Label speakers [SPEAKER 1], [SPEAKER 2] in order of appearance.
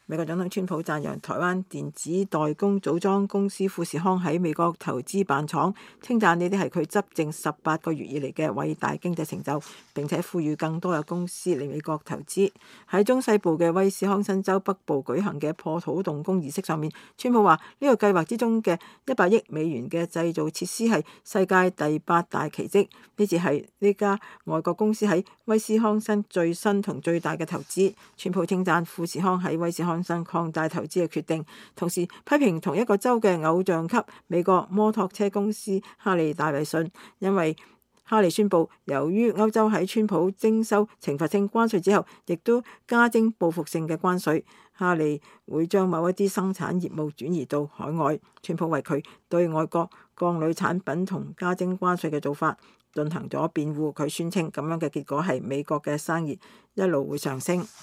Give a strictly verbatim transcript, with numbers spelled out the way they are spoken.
[SPEAKER 1] 美國總統川普讚揚台灣電子代工組裝公司富士康喺美國投資辦廠，稱讚呢啲係佢執政十八個月以嚟嘅偉大經濟成就，並且呼籲更多嘅公司嚟美國投資。喺中西部嘅威斯康辛州北部舉行嘅破土動工儀式上面，川普話呢個計劃之中嘅一百億美元嘅製造設施係世界第八大奇蹟，呢次係呢家外國公司喺威斯康辛最新同最大嘅投資。川普稱讚富士康喺威斯康辛擴大投資嘅決定，同時批評同一個州嘅偶像級美國摩托車公司哈利戴維遜，因為哈利宣布由於歐洲喺川普徵收懲罰性關稅之後，亦都加徵報復性嘅關稅，哈利會將某一啲生產業務轉移到海外。川普為佢對外國鋼鋁產品同加徵關稅嘅做法進行咗辯護，佢宣稱咁樣嘅結果係美國嘅生意一路會上升。